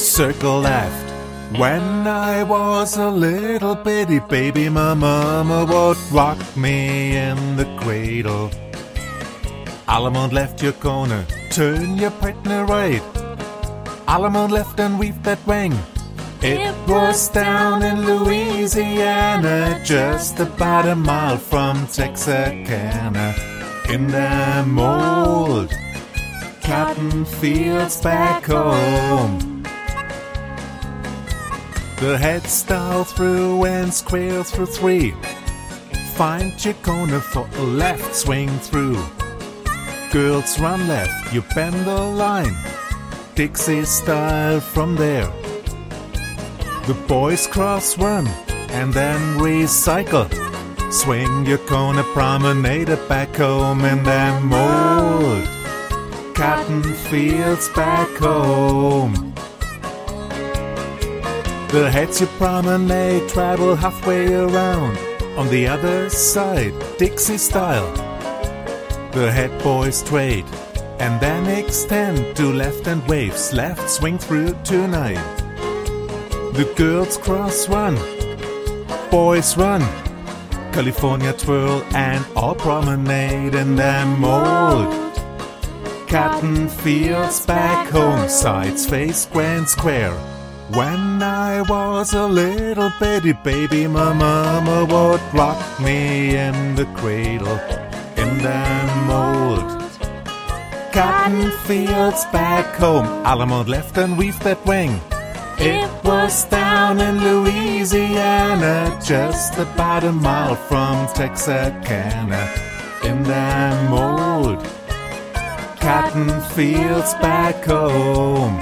circle left. When I was a little bitty baby, my mama would rock me in the cradle. Allemande left, you're gonna turn your partner right. Allemande left and weave that wing. It was down in Louisiana, just about a mile from Texarkana. In them old cotton fields back home, the head style through and square through three. Find your corner for a left swing through. Girls run left, you bend the line, Dixie style from there. The boys cross run and then recycle. Swing your corner promenade back home in them old cotton fields back home. The heads you promenade travel halfway around. On the other side, Dixie style. The head boys trade and then extend to left and waves. Left swing through tonight. The girls cross run, boys run, California twirl and all promenade in them old cotton fields back home. Sides face grand square. When I was a little bitty baby, my mama would rock me in the cradle. In them old cotton fields back home, Allemande left and weave that wing. It was down in Louisiana, just about a mile from Texarkana. In them old cotton fields back home.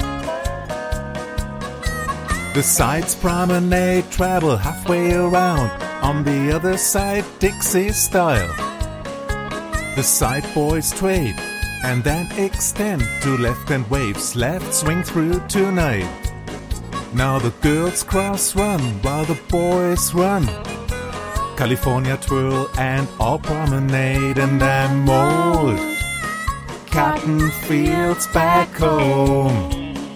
The sides promenade travel halfway around. On the other side, Dixie style. The side boys trade and then extend to left and waves. Left swing through tonight. Now the girls cross run while the boys run. California twirl and all promenade in them old cotton fields back home.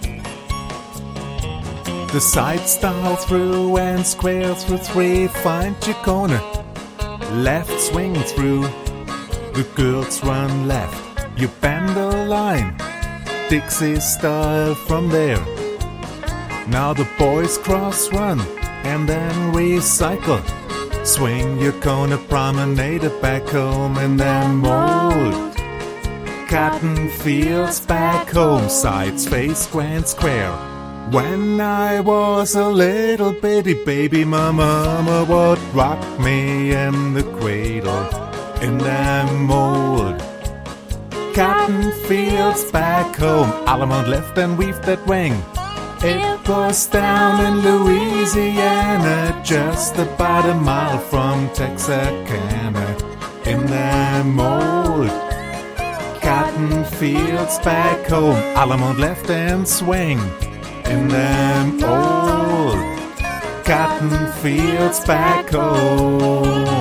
The side style through and square through three. Find your corner, left swing through. The girls run left, you bend the line, Dixie style from there. Now the boys cross run and then recycle. Swing your corner promenade back home in them old cotton fields back home. Sides face grand square. When I was a little bitty baby, my mama would rock me in the cradle. In them old cotton fields back home, Allemande left and weave that wing. It was down in Louisiana, just about a mile from Texarkana. In them old cotton fields back home, Allemande left and swing. In them old cotton fields back home.